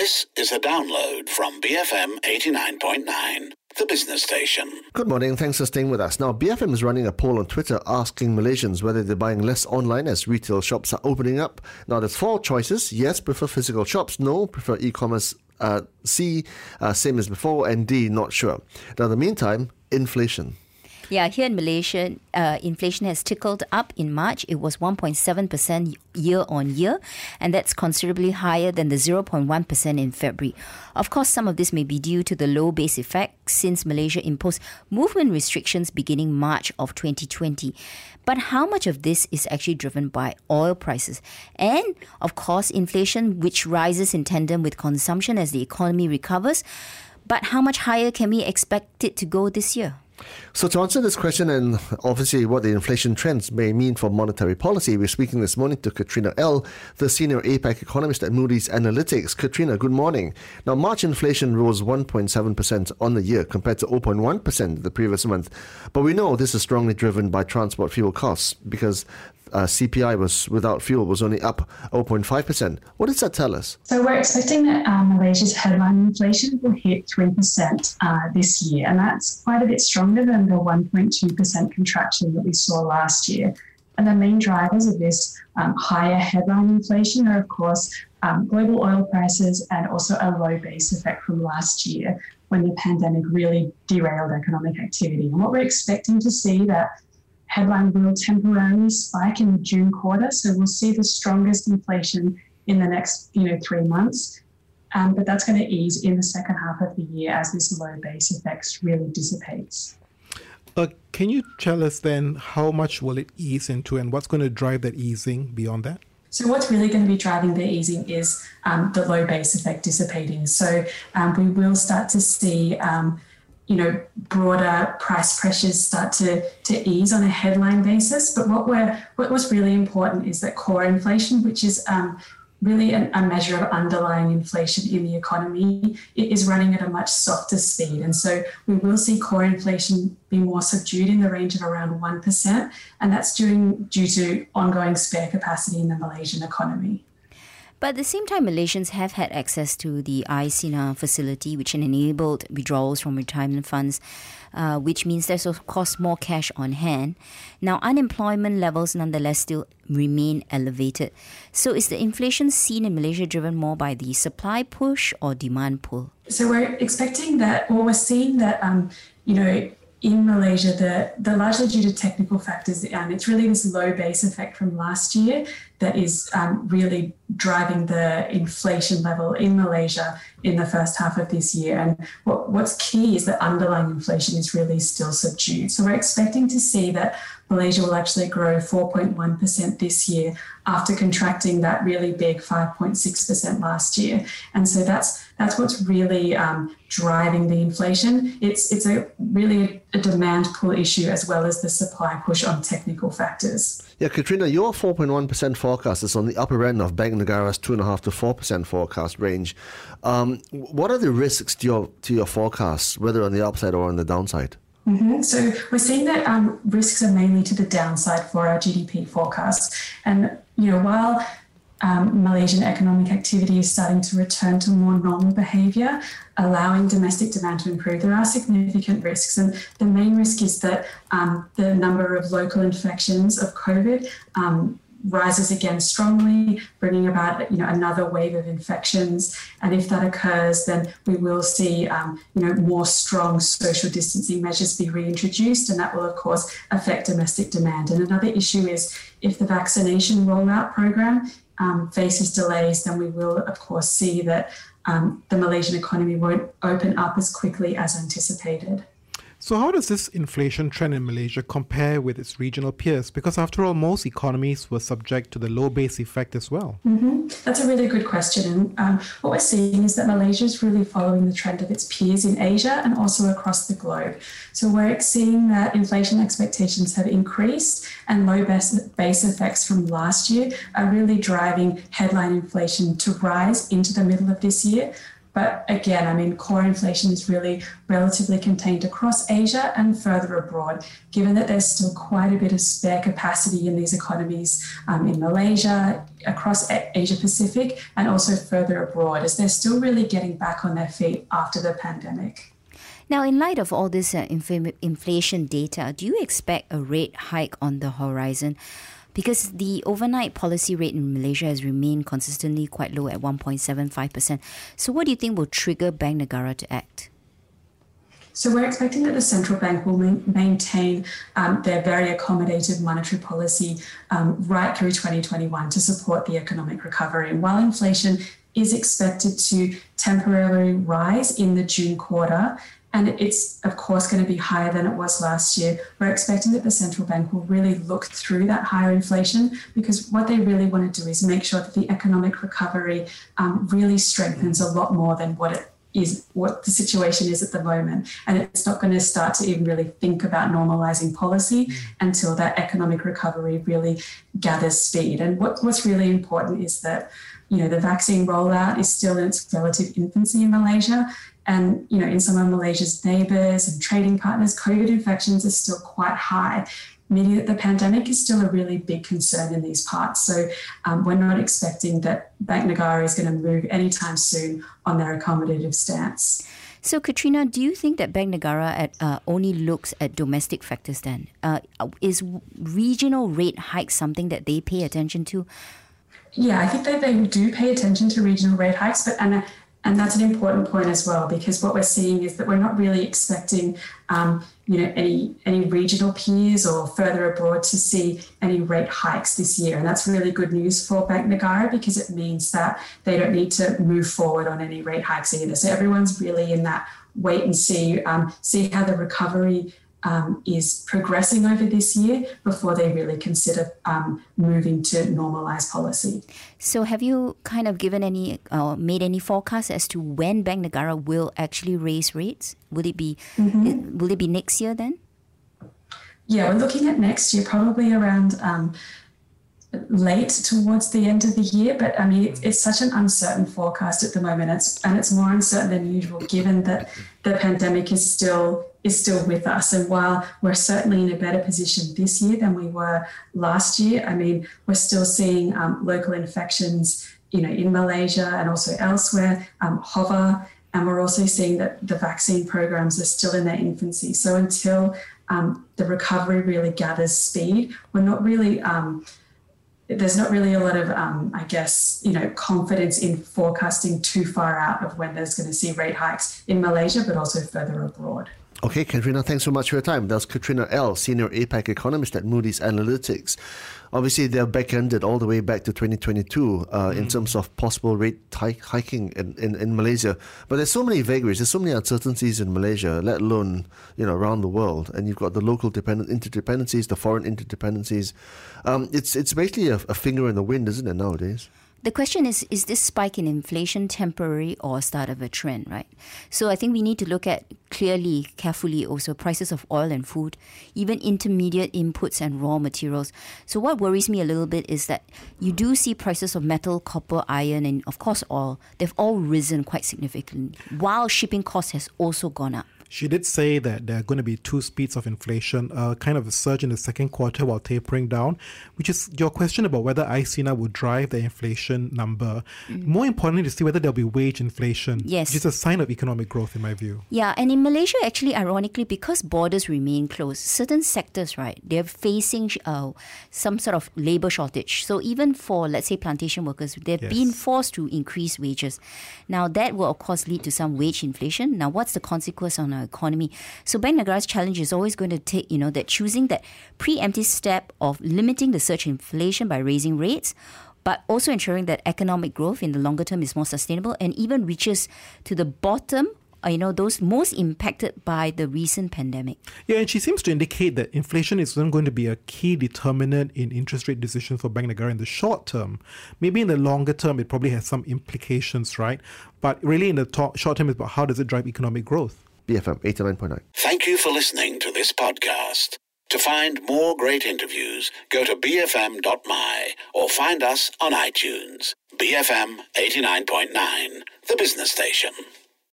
This is a download from BFM 89.9, the business station. Good morning, thanks for staying with us. Now, BFM is running a poll on Twitter asking Malaysians whether they're buying less online as retail shops are opening up. Now, there's 4 choices. Yes, prefer physical shops. No, prefer e-commerce. C, same as before. And D, not sure. Now, in the meantime, inflation. Yeah, here in Malaysia, inflation has tickled up in March. It was 1.7% year on year, and that's considerably higher than the 0.1% in February. Of course, some of this may be due to the low base effect since Malaysia imposed movement restrictions beginning March of 2020. But how much of this is actually driven by oil prices? And, of course, inflation, which rises in tandem with consumption as the economy recovers. But how much higher can we expect it to go this year? So to answer this question and obviously what the inflation trends may mean for monetary policy, we're speaking this morning to Katrina L., the senior APAC economist at Moody's Analytics. Katrina, good morning. Now, March inflation rose 1.7% on the year compared to 0.1% the previous month. But we know this is strongly driven by transport fuel costs because CPI without fuel was only up 0.5%. What does that tell us? So we're expecting that Malaysia's headline inflation will hit 3% this year, and that's quite a bit stronger than the 1.2% contraction that we saw last year. And the main drivers of this higher headline inflation are, of course, global oil prices and also a low base effect from last year when the pandemic really derailed economic activity. And what we're expecting to see that headline will temporarily spike in the June quarter, so we'll see the strongest inflation in the next 3 months. But that's going to ease in the second half of the year as this low base effect really dissipates. Can you tell us then how much will it ease into and what's going to drive that easing beyond that? So what's really going to be driving the easing is the low base effect dissipating. So we will start to see broader price pressures start to ease on a headline basis. But what's really important is that core inflation, which is really a measure of underlying inflation in the economy, it is running at a much softer speed. And so we will see core inflation be more subdued in the range of around 1%. And that's due to ongoing spare capacity in the Malaysian economy. But at the same time, Malaysians have had access to the iSINA facility, which enabled withdrawals from retirement funds, which means there's, of course, more cash on hand. Now, unemployment levels nonetheless still remain elevated. So is the inflation seen in Malaysia driven more by the supply push or demand pull? So we're expecting that, or we're seeing that, in Malaysia, the largely due to technical factors, it's really this low base effect from last year that is really driving the inflation level in Malaysia in the first half of this year. And what's key is that underlying inflation is really still subdued. So we're expecting to see that Malaysia will actually grow 4.1% this year after contracting that really big 5.6% last year. And so that's what's really driving the inflation. It's really a demand pull issue as well as the supply push on technical factors. Yeah, Katrina, your 4.1% forecast is on the upper end of Bank Negara's 2.5% to 4% forecast range. What are the risks to your forecast, whether on the upside or on the downside? Mm-hmm. So we're seeing that risks are mainly to the downside for our GDP forecast. And, while Malaysian economic activity is starting to return to more normal behaviour, allowing domestic demand to improve, there are significant risks. And the main risk is that the number of local infections of COVID rises again strongly, bringing about another wave of infections. And if that occurs, then we will see more strong social distancing measures be reintroduced, and that will of course affect domestic demand. And another issue is if the vaccination rollout program faces delays, then we will of course see that the Malaysian economy won't open up as quickly as anticipated. So how does this inflation trend in Malaysia compare with its regional peers? Because after all, most economies were subject to the low base effect as well. Mm-hmm. That's a really good question. And what we're seeing is that Malaysia is really following the trend of its peers in Asia and also across the globe. So we're seeing that inflation expectations have increased and low base effects from last year are really driving headline inflation to rise into the middle of this year. But again, I mean, core inflation is really relatively contained across Asia and further abroad, given that there's still quite a bit of spare capacity in these economies in Malaysia, across Asia Pacific, and also further abroad, as they're still really getting back on their feet after the pandemic. Now, in light of all this inflation data, do you expect a rate hike on the horizon? Because the overnight policy rate in Malaysia has remained consistently quite low at 1.75%. So what do you think will trigger Bank Negara to act? So we're expecting that the central bank will maintain their very accommodative monetary policy right through 2021 to support the economic recovery. And while inflation is expected to temporarily rise in the June quarter, and it's, of course, going to be higher than it was last year, we're expecting that the central bank will really look through that higher inflation, because what they really want to do is make sure that the economic recovery really strengthens a lot more than what the situation is at the moment. And it's not going to start to even really think about normalizing policy until that economic recovery really gathers speed. And what's really important is that, the vaccine rollout is still in its relative infancy in Malaysia. And, in some of Malaysia's neighbours and trading partners, COVID infections are still quite high, meaning that the pandemic is still a really big concern in these parts. So we're not expecting that Bank Negara is going to move anytime soon on their accommodative stance. So, Katrina, do you think that Bank Negara only looks at domestic factors then? Is regional rate hikes something that they pay attention to? Yeah, I think that they do pay attention to regional rate hikes, and that's an important point as well, because what we're seeing is that we're not really expecting, any regional peers or further abroad to see any rate hikes this year. And that's really good news for Bank Negara, because it means that they don't need to move forward on any rate hikes either. So everyone's really in that wait and see how the recovery is progressing over this year before they really consider moving to normalised policy. So have you kind of given made any forecasts as to when Bank Negara will actually raise rates? Will it be next year then? Yeah, we're looking at next year, probably around late towards the end of the year. But I mean, it's such an uncertain forecast at the moment, and it's more uncertain than usual, given that the pandemic is still with us. And while we're certainly in a better position this year than we were last year, I mean, we're still seeing local infections, in Malaysia and also elsewhere hover. And we're also seeing that the vaccine programs are still in their infancy. So until the recovery really gathers speed, we're not really there's not really a lot of, confidence in forecasting too far out of when there's going to see rate hikes in Malaysia, but also further abroad. Okay, Katrina, thanks so much for your time. That was Katrina L., Senior APAC Economist at Moody's Analytics. Obviously, they're back-ended all the way back to 2022 in terms of possible rate hiking in Malaysia. But there's so many vagaries, there's so many uncertainties in Malaysia, let alone around the world. And you've got the local interdependencies, the foreign interdependencies. It's basically a finger in the wind, isn't it, nowadays? The question is this spike in inflation temporary or a start of a trend, right? So I think we need to look at carefully also prices of oil and food, even intermediate inputs and raw materials. So what worries me a little bit is that you do see prices of metal, copper, iron, and of course oil. They've all risen quite significantly, while shipping costs has also gone up. She did say that there are going to be two speeds of inflation, kind of a surge in the second quarter while tapering down, which is your question about whether ICNA will drive the inflation number. More importantly, to see whether there'll be wage inflation, yes, which is a sign of economic growth, in my view. Yeah, and in Malaysia, actually, ironically, because borders remain closed, certain sectors, right, they're facing some sort of labour shortage. So even for, let's say, plantation workers, they've been forced to increase wages. Now, that will, of course, lead to some wage inflation. Now, what's the consequence on our economy? So Bank Negara's challenge is always going to take, that choosing that preemptive step of limiting the surge in inflation by raising rates, but also ensuring that economic growth in the longer term is more sustainable and even reaches to the bottom, those most impacted by the recent pandemic. Yeah, and she seems to indicate that inflation isn't going to be a key determinant in interest rate decisions for Bank Negara in the short term. Maybe in the longer term, it probably has some implications, right? But really in the short term, it's about how does it drive economic growth. BFM 89.9. Thank you for listening to this podcast. To find more great interviews, go to bfm.my or find us on iTunes. BFM 89.9, the business station.